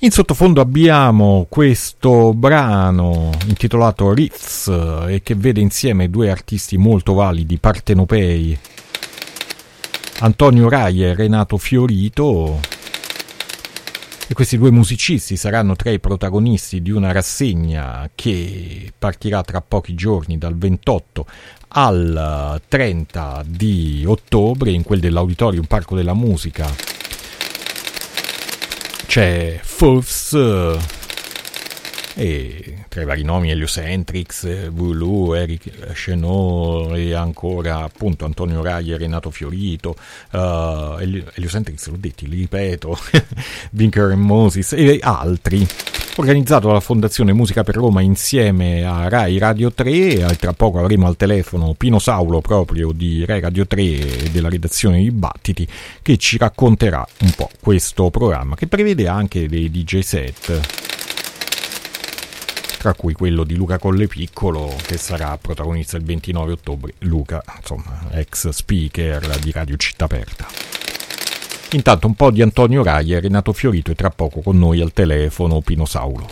In sottofondo abbiamo questo brano intitolato Riffs e che vede insieme due artisti molto validi, partenopei, Antonio Raia e Renato Fiorito, e questi due musicisti saranno tra i protagonisti di una rassegna che partirà tra pochi giorni, dal 28 al 30 di ottobre, in quel dell'Auditorium Parco della Musica. C'è Forbes e tra i vari nomi Heliocentrics, Voulou, Eric Chenot e ancora appunto Antonio Raia e Renato Fiorito. Heliocentrics l'ho detti, li ripeto, Vinker e Moses e altri. Organizzato dalla Fondazione Musica per Roma insieme a Rai Radio 3, e tra poco avremo al telefono Pino Saulo proprio di Rai Radio 3 e della redazione di Battiti, che ci racconterà un po' questo programma, che prevede anche dei DJ set, tra cui quello di Luca Collepiccolo, che sarà protagonista il 29 ottobre. Luca, insomma, ex speaker di Radio Città Aperta. Intanto un po' di Antonio Raia e Renato Fiorito, e tra poco con noi al telefono Pino Saulo.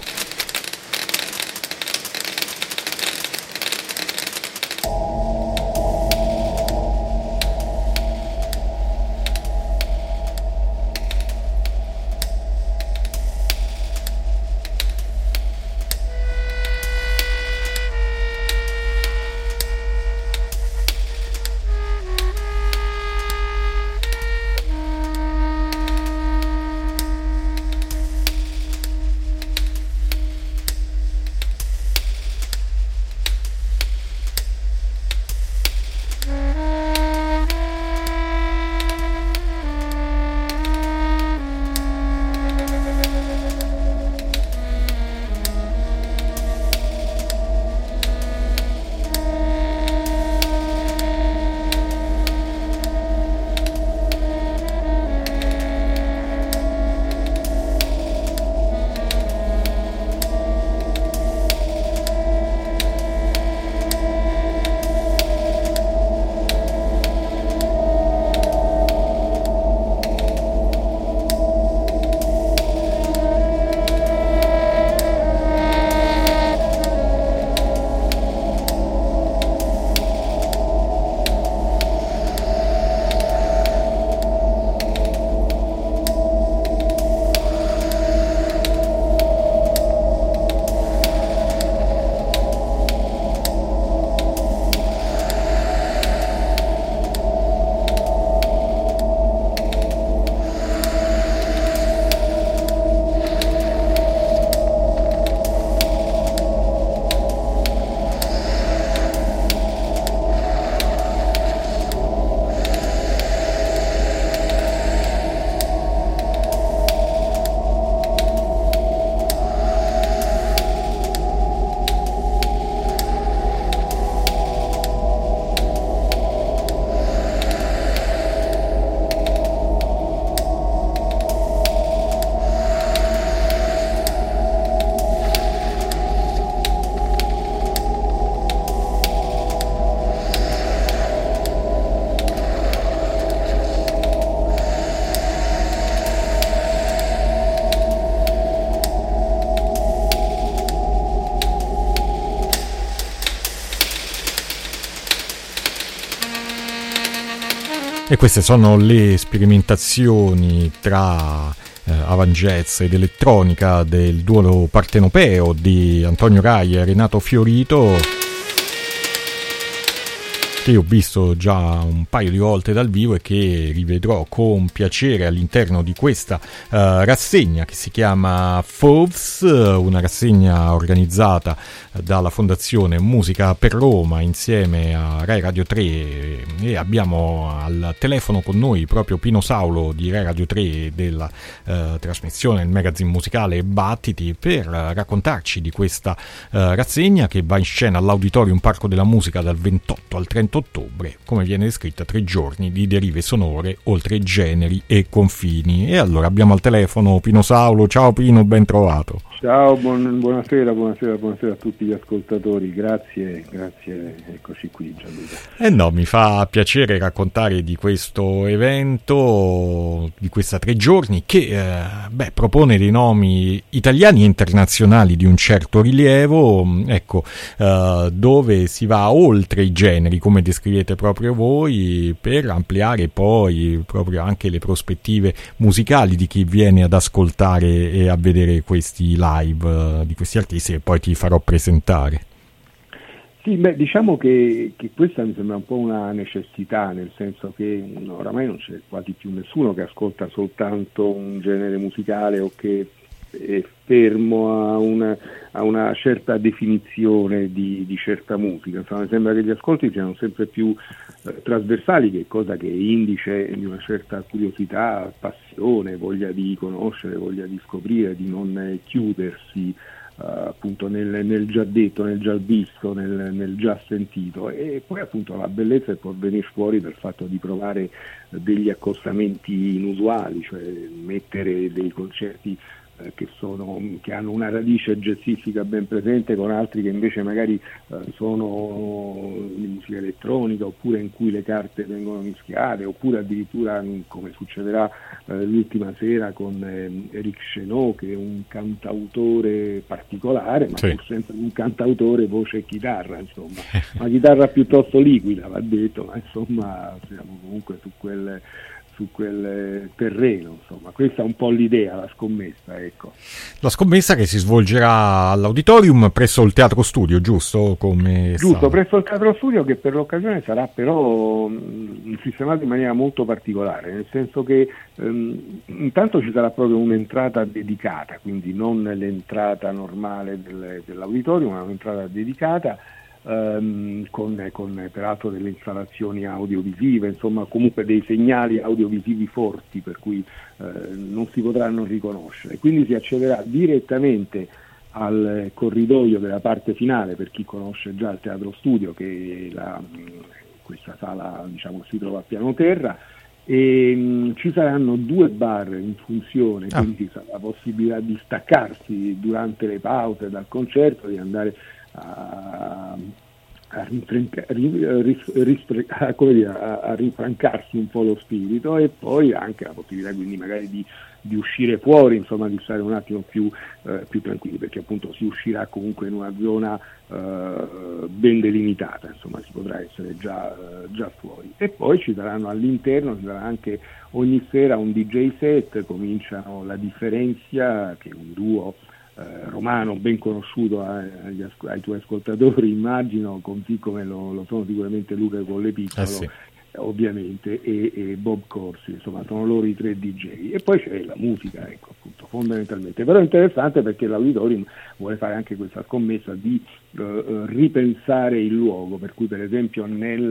E queste sono le sperimentazioni tra avant jazz ed elettronica del duo partenopeo di Antonio Raia e Renato Fiorito, che io ho visto già un paio di volte dal vivo e che rivedrò con piacere all'interno di questa rassegna che si chiama Forbes, una rassegna organizzata dalla Fondazione Musica per Roma insieme a Rai Radio 3, e abbiamo al telefono con noi proprio Pino Saulo di Rai Radio 3 della trasmissione Il Magazine Musicale Battiti, per raccontarci di questa rassegna che va in scena all'Auditorium Parco della Musica dal 28 al 30 28 ottobre, come viene descritta, 3 giorni di derive sonore oltre generi e confini. E allora abbiamo al telefono Pino Saulo. Ciao Pino, ben trovato. Ciao, buonasera a tutti gli ascoltatori, grazie, eccoci qui Gianluca. No, mi fa piacere raccontare di questo evento, di questa 3 giorni che propone dei nomi italiani e internazionali di un certo rilievo, ecco, dove si va oltre i generi, come descrivete proprio voi, per ampliare poi proprio anche le prospettive musicali di chi viene ad ascoltare e a vedere questi live di questi artisti che poi ti farò presentare. Sì, diciamo che questa mi sembra un po' una necessità, nel senso che oramai non c'è quasi più nessuno che ascolta soltanto un genere musicale o che è fermo a una certa definizione di certa musica. Insomma, mi sembra che gli ascolti siano sempre più trasversali, che è cosa che è indice di una certa curiosità, passione, voglia di conoscere, voglia di scoprire, di non chiudersi appunto nel già detto, nel già visto, nel già sentito. E poi appunto la bellezza può venire fuori dal fatto di provare degli accostamenti inusuali, cioè mettere dei concerti che hanno una radice jazzistica ben presente con altri che invece magari sono di musica elettronica, oppure in cui le carte vengono mischiate, oppure addirittura come succederà l'ultima sera con Eric Chenot, che è un cantautore particolare, ma pur sempre un cantautore voce e chitarra, insomma, una chitarra piuttosto liquida, va detto, ma insomma siamo comunque su quel terreno, insomma. Questa è un po' l'idea, la scommessa, ecco. La scommessa che si svolgerà all'Auditorium presso il Teatro Studio, giusto? Giusto, presso il Teatro Studio, che per l'occasione sarà però sistemato in maniera molto particolare, nel senso che intanto ci sarà proprio un'entrata dedicata, quindi non l'entrata normale dell'Auditorium, ma un'entrata dedicata, con peraltro delle installazioni audiovisive, insomma comunque dei segnali audiovisivi forti per cui non si potranno riconoscere. Quindi si accederà direttamente al corridoio della parte finale, per chi conosce già il Teatro Studio, che questa sala diciamo si trova a piano terra, e ci saranno 2 bar in funzione, quindi ci sarà la possibilità di staccarsi durante le pause dal concerto, di andare a rinfrancarsi un po' lo spirito, e poi anche la possibilità quindi magari di uscire fuori, insomma di stare un attimo più tranquilli, perché appunto si uscirà comunque in una zona ben delimitata, insomma si potrà essere già fuori. E poi ci saranno all'interno, ci sarà anche ogni sera un DJ set, cominciano La Differenzia, che è un duo romano ben conosciuto ai tuoi ascoltatori, immagino, così come lo sono sicuramente Luca Collepiccolo, ovviamente, e Bob Corsi, insomma sono loro i 3 DJ. E poi c'è la musica, ecco, appunto, fondamentalmente. Però è interessante perché l'Auditorium vuole fare anche questa scommessa di ripensare il luogo, per cui per esempio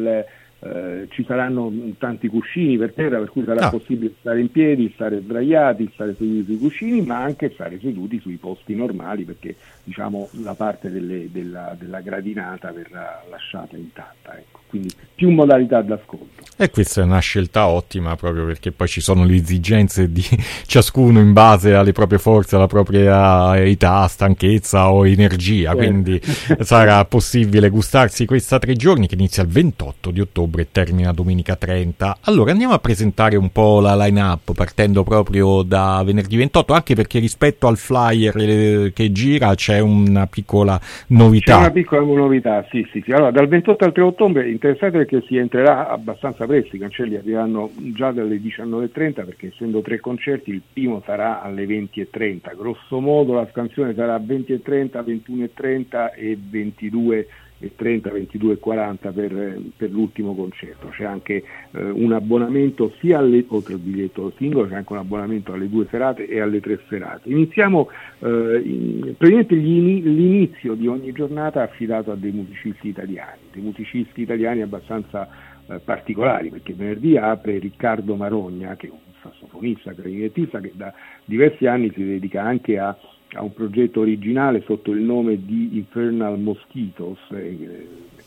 ci saranno tanti cuscini per terra, per cui sarà possibile stare in piedi, stare sdraiati, stare seduti sui cuscini, ma anche stare seduti sui posti normali, perché diciamo la parte della gradinata verrà lasciata intatta, ecco. Quindi più modalità d'ascolto. E questa è una scelta ottima, proprio perché poi ci sono le esigenze di ciascuno in base alle proprie forze, alla propria età, stanchezza o energia, quindi sarà possibile gustarsi questa 3 giorni che inizia il 28 di ottobre e termina domenica 30. Allora andiamo a presentare un po' la line-up, partendo proprio da venerdì 28, anche perché rispetto al flyer che gira c'è una piccola novità. C'è una piccola novità, sì. Allora, dal 28 al 3 ottobre, interessante perché si entrerà abbastanza presto, i cancelli arriveranno già dalle 19:30, perché essendo 3 concerti il primo sarà alle 20:30, grosso modo la scansione sarà 20:30, 21:30 e 22:30, 22:40 per l'ultimo concerto. C'è anche un abbonamento sia oltre il biglietto singolo, c'è anche un abbonamento alle 2 serate e alle 3 serate. Iniziamo praticamente l'inizio di ogni giornata affidato a dei musicisti italiani abbastanza particolari, perché venerdì apre Riccardo Marogna, che è un sassofonista, clarinettista, che da diversi anni si dedica anche a un progetto originale sotto il nome di Infernal Mosquitoes,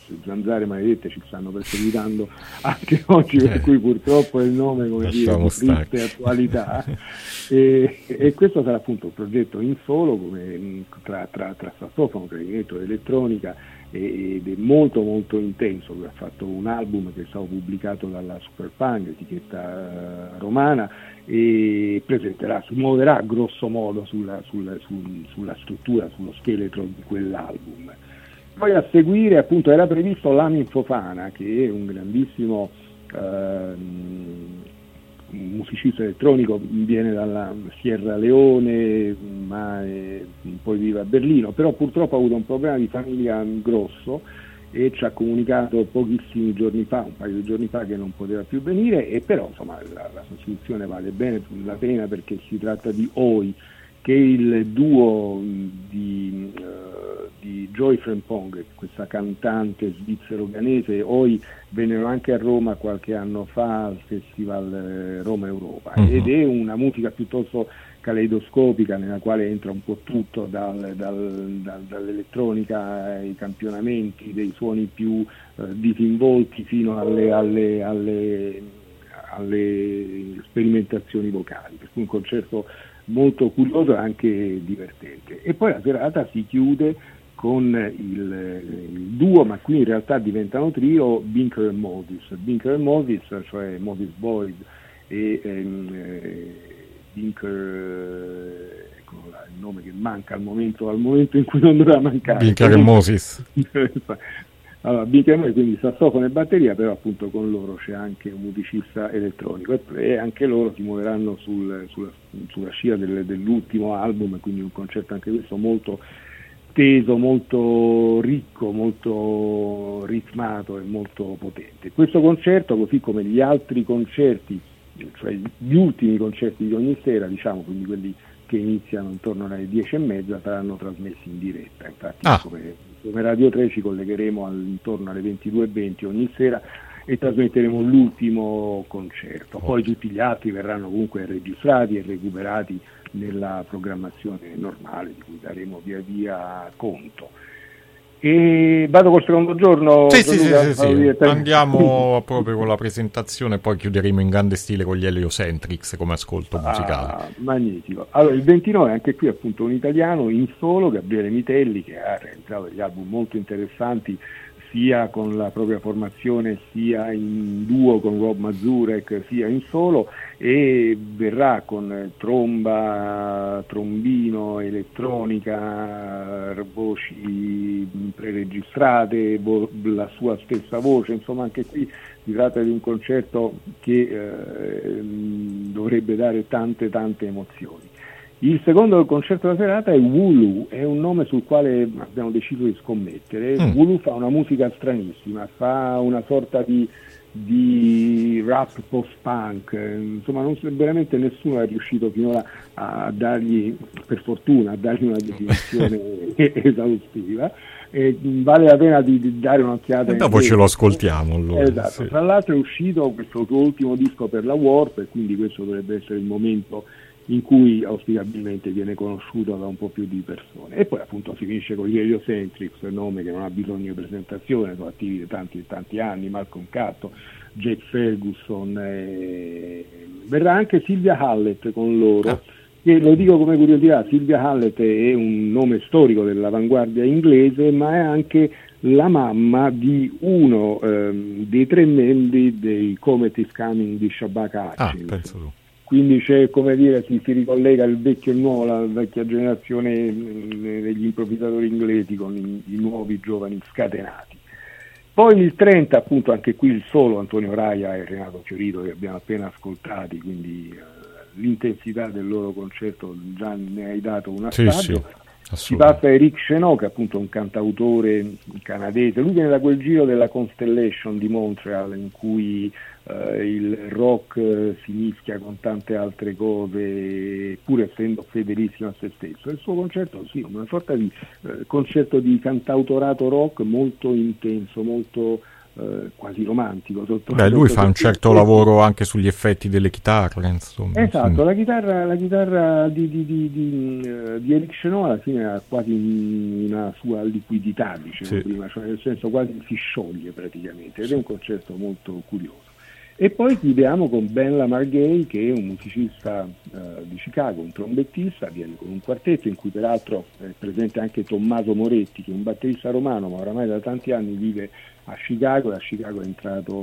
le zanzare maledette ci stanno perseguitando anche oggi, per cui purtroppo è il nome, come dire, di triste attualità. E questo sarà appunto un progetto in solo, come tra sassofono, clarinetto e elettronica, ed è molto molto intenso. Lui ha fatto un album che è stato pubblicato dalla Superpunk, etichetta romana, e si muoverà grosso modo sulla struttura, sullo scheletro di quell'album. Poi a seguire appunto era previsto Lamin Fofana, che è un grandissimo musicista elettronico, viene dalla Sierra Leone, ma poi vive a Berlino, però purtroppo ha avuto un problema di famiglia grosso e ci ha comunicato pochissimi giorni fa, un paio di giorni fa, che non poteva più venire, e però insomma la sostituzione vale bene la pena, perché si tratta di Oi, che è il duo di Joy Frimpong, questa cantante svizzero-ghanese. Oi vennero anche a Roma qualche anno fa al Festival Roma Europa, ed è una musica piuttosto caleidoscopica, nella quale entra un po' tutto, dall'elettronica ai campionamenti, dei suoni più disinvolti fino alle sperimentazioni vocali, per cui un concerto molto curioso e anche divertente. E poi la serata si chiude con il duo, ma qui in realtà diventano trio, Binker e Moses. Binker e Moses, cioè Moses Boyd e Binker, ecco là, il nome che manca al momento in cui non doveva mancare. Binker e Moses. Allora, Binker, quindi sassofono e batteria, però appunto con loro c'è anche un musicista elettronico, e anche loro si muoveranno sulla scia dell'ultimo album, quindi un concerto anche questo molto teso, molto ricco, molto ritmato e molto potente. Questo concerto, così come gli altri concerti, cioè gli ultimi concerti di ogni sera, diciamo, quindi quelli che iniziano intorno alle 10:30, saranno trasmessi in diretta. Infatti come Radio 3 ci collegheremo intorno alle 22:20 ogni sera e trasmetteremo l'ultimo concerto. Poi tutti gli altri verranno comunque registrati e recuperati nella programmazione normale, di cui daremo via via conto. E vado col secondo giorno. Sì. Andiamo proprio con la presentazione, poi chiuderemo in grande stile con gli Heliocentrics come ascolto musicale. Magnifico. Allora, il 29, anche qui appunto un italiano in solo, Gabriele Mitelli, che ha realizzato degli album molto interessanti, sia con la propria formazione, sia in duo con Rob Mazurek, sia in solo, e verrà con tromba, trombino, elettronica, voci preregistrate, la sua stessa voce, insomma anche qui si tratta di un concerto che dovrebbe dare tante emozioni. Il secondo concerto della serata è Wulu, è un nome sul quale abbiamo deciso di scommettere. Wulu fa una musica stranissima, fa una sorta di rap post-punk, insomma veramente nessuno è riuscito finora a dargli, per fortuna, a dargli una definizione esaustiva. Vale la pena di dare un'occhiata. E dopo ce lo ascoltiamo allora. Esatto. Sì. Tra l'altro è uscito questo suo ultimo disco per la Warp, e quindi questo dovrebbe essere il momento in cui auspicabilmente viene conosciuto da un po' più di persone. E poi appunto si finisce con gli Heliocentrics, nome che non ha bisogno di presentazione, sono attivi da tanti anni, Malcolm Catto, Jake Ferguson, verrà anche Sylvia Hallett con loro, che, lo dico come curiosità, Sylvia Hallett è un nome storico dell'avanguardia inglese, ma è anche la mamma di uno dei 3 membri dei Comet is Coming di Shabaka Hutchins. Penso tu. Quindi c'è, come dire, si ricollega il vecchio e il nuovo, la vecchia generazione degli improvvisatori inglesi con i nuovi giovani scatenati. Poi il 30, appunto, anche qui il solo Antonio Raia e Renato Fiorito, che abbiamo appena ascoltati, quindi l'intensità del loro concerto già ne hai dato un assaggio. Si passa a Eric Chenot, che è appunto un cantautore canadese. Lui viene da quel giro della Constellation di Montreal, in cui il rock si mischia con tante altre cose, pur essendo fedelissimo a se stesso. Il suo concerto, sì, una sorta di concerto di cantautorato rock molto intenso, molto quasi romantico. Lui fa un certo lavoro anche sugli effetti delle chitarre, insomma. Esatto, la chitarra di Eric Chenot alla fine ha quasi una sua liquidità, dicevo prima, cioè nel senso quasi si scioglie praticamente, ed è un concerto molto curioso. E poi chiudiamo con Ben Lamar Gay, che è un musicista di Chicago, un trombettista, viene con un quartetto in cui peraltro è presente anche Tommaso Moretti, che è un batterista romano, ma oramai da tanti anni vive a Chicago, e a Chicago è entrato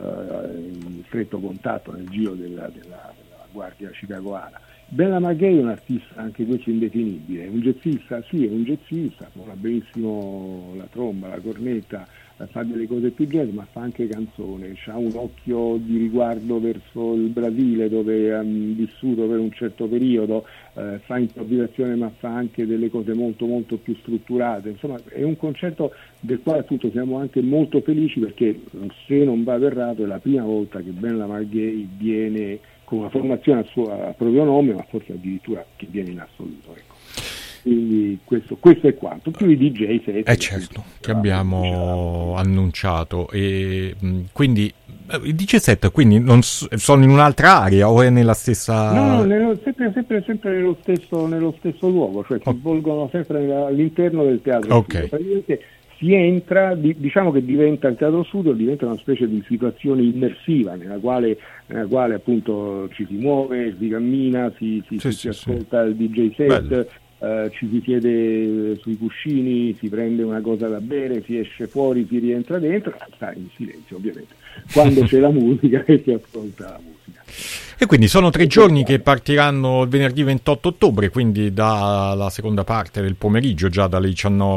in stretto contatto nel giro della guardia chicagoana. Ben Lamar Gay è un artista anche questo indefinibile, è un jazzista, suona benissimo la tromba, la cornetta, fa delle cose più jazz, ma fa anche canzone, ha un occhio di riguardo verso il Brasile, dove ha vissuto per un certo periodo, fa improvvisazione, ma fa anche delle cose molto molto più strutturate. Insomma, è un concerto del quale appunto siamo anche molto felici, perché se non vado errato è la prima volta che Ben Lamar Gay viene con una formazione a proprio nome, ma forse addirittura che viene in assoluto, ecco. Quindi questo è quanto, più i DJ set certo, che abbiamo annunciato, e quindi i DJ set quindi non sono in un'altra area o è nella stessa? No, sempre nello stesso luogo, cioè si svolgono sempre all'interno del teatro. Ok. Praticamente si entra, diciamo che diventa il teatro studio, diventa una specie di situazione immersiva nella quale appunto ci si muove, si cammina, si ascolta il DJ set. Ci si siede sui cuscini, si prende una cosa da bere, si esce fuori, si rientra dentro, sta in silenzio ovviamente, quando c'è la musica e si ascolta la musica. E quindi sono 3 giorni che partiranno il venerdì 28 ottobre, quindi dalla seconda parte del pomeriggio, già dalle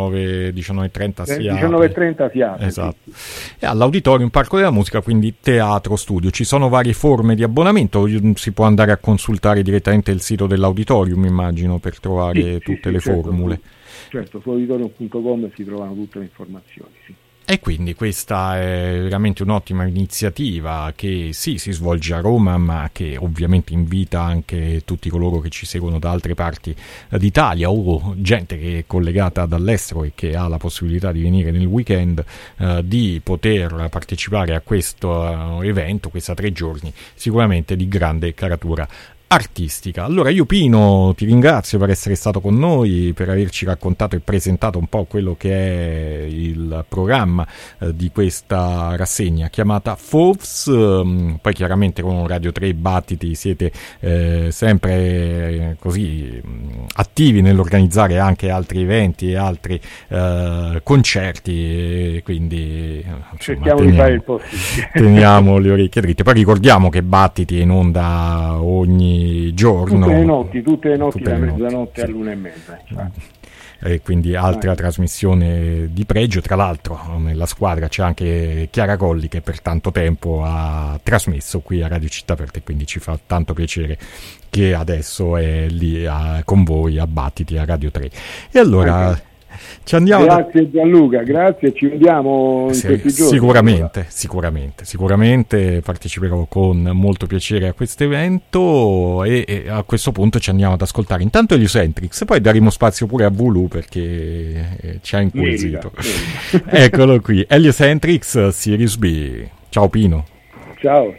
19:30 si apre. 19:30 si apre. Esatto. Sì. E all'Auditorium Parco della Musica, quindi teatro studio. Ci sono varie forme di abbonamento, si può andare a consultare direttamente il sito dell'Auditorium, immagino, per trovare tutte le formule. Certo, su auditorium.com si trovano tutte le informazioni, sì. E quindi questa è veramente un'ottima iniziativa che si svolge a Roma, ma che ovviamente invita anche tutti coloro che ci seguono da altre parti d'Italia o gente che è collegata dall'estero e che ha la possibilità di venire nel weekend, di poter partecipare a questo evento, questa 3 giorni, sicuramente di grande caratura artistica. Allora io, Pino, ti ringrazio per essere stato con noi, per averci raccontato e presentato un po' quello che è il programma di questa rassegna chiamata Forbes. Poi chiaramente con Radio 3 Battiti siete sempre così attivi nell'organizzare anche altri eventi e altri concerti, e quindi cerchiamo di fare il possibile. Teniamo le orecchie dritte. Poi ricordiamo che Battiti è in onda ogni giorno, tutte le notti da mezzanotte all'1:30, e quindi altra trasmissione di pregio. Tra l'altro nella squadra c'è anche Chiara Colli, che per tanto tempo ha trasmesso qui a Radio Città Aperte, quindi ci fa tanto piacere che adesso è lì con voi a Battiti a Radio 3. E allora ci andiamo. Grazie Gianluca, grazie, ci vediamo in questi giorni. Sicuramente parteciperò con molto piacere a questo evento, e a questo punto ci andiamo ad ascoltare intanto Heliocentrics, poi daremo spazio pure a Vulu perché ci ha incuriosito. Eccolo qui, Heliocentrics, Series B. Ciao Pino. Ciao.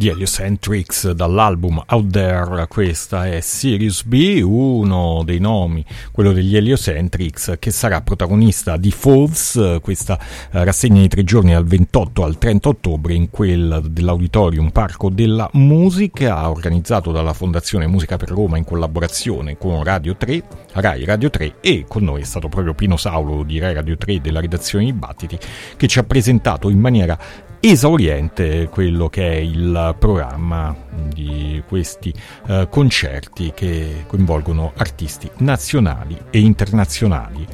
Gli Heliocentrics dall'album Out There. Questa è Sirius B, uno dei nomi, quello degli Heliocentrics, che sarà protagonista di Falls, questa rassegna di 3 giorni dal 28 al 30 ottobre in quel dell'Auditorium Parco della Musica, organizzato dalla Fondazione Musica per Roma in collaborazione con Radio 3, Rai Radio 3, e con noi è stato proprio Pino Saulo di Rai Radio 3 della redazione di Battiti, che ci ha presentato in maniera esauriente quello che è il programma di questi concerti che coinvolgono artisti nazionali e internazionali.